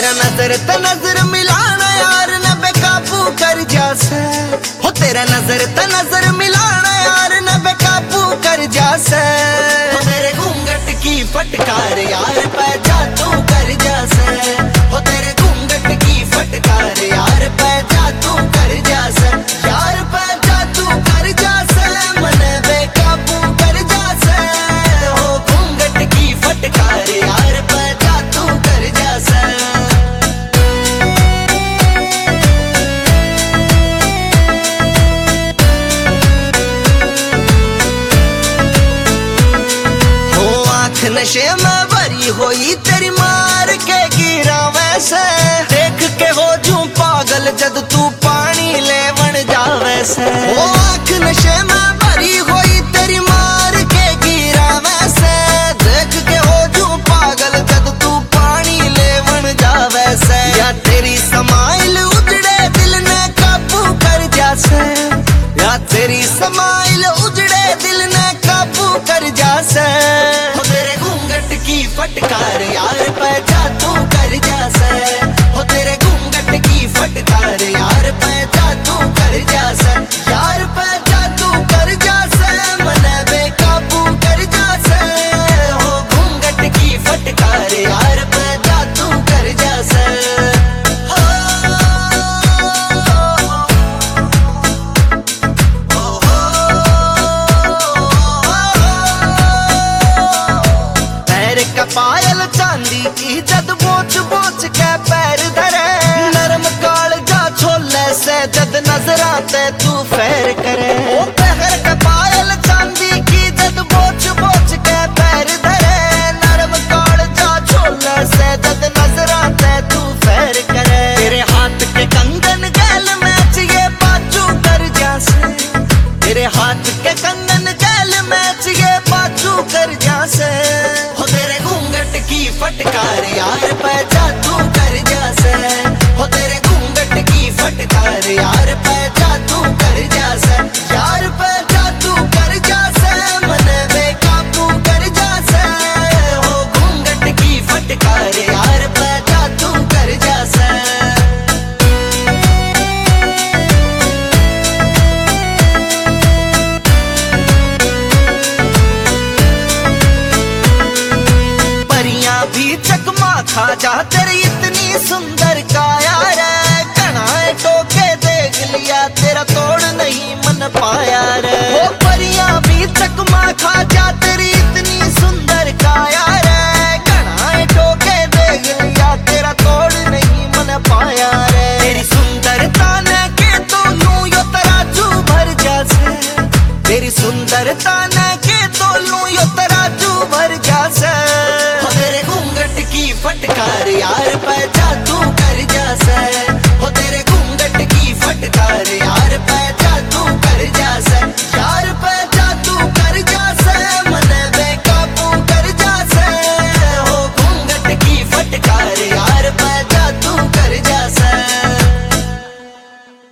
तेरा नजर त नजर मिलाना यार न बेकाबू कर जासे। हो तेरा नजर त नजर मिलाना यार न बेकाबू कर जासे। हो तेरे घूंघट की फटकार यार पे जादू कर जासे। हो तेरे घूंघट की फटकार यार पे जादू कर जासे। यार पे जादू कर जासे मन बेकाबू कर जासे। हो घूंघट की फटकार यार पे जादू कर जासे। नशे में भरी हुई तेरी मार के गिरा वैसे। देख के हो जूं पागल जद तू पानी लेवन जावे से। ओ आँख नशे में भरी हुई तेरी मार के गिरा वैसे। देख के हो जूं पागल जद तू पानी लेवन जावे से। या तेरी समाइल उजड़े दिल ने काबू कर जासे। या तेरी समाइल उजड़े दिल ने काबू कर जासे। की फटकार यार पे जादू कर जासे। हो तेरे घूंघट की फटकार यार पे जादू कर जासे। यार पे जादू कर जासे मन बेकाबू कर जासे। हो घूंघट की फटकार यार पे जादू कर जासे। पायल चांदी की जद बोच बोच के पैर धरे। नरम काल जा छोले से जद नजरा ते तू फेर करे। ओ पहर के पायल चांदी की जद बोच बोच के पैर धरे। नरम काल जा छोले से जद नजरा ते तू फेर करे। तेरे हाथ के कंगन गैल मैच ये बाजू कर जासे। तेरे हाथ के कंगन गैल मैच ये बाजू कर जासे। हो तेरे घूंघट की फटकार यार पे जादू कर जासे। हो तेरे घूंघट की फटकार यार पे जादू कर जासे। यार पे जादू कर जासे मन बेकाबू कर जासे। हो घूंघट की फटकार यार पे जादू कर जासे। भी चकमा खा जा तेरी इतनी सुंदर काया रे। कणाए टोके देख लिया तेरा तोड़ नहीं मन पाया रे। वो परियां भी चकमा खा जा तेरी इतनी सुंदर काया रे। कणाए टोके देख लिया तेरा तोड़ नहीं मन पाया रे। तेरी सुंदरता ने के तो लूं यो तराजू भर जासे। तेरी सुंदरता ने के तो लूं यो तराजू भर जासे। फटकार यार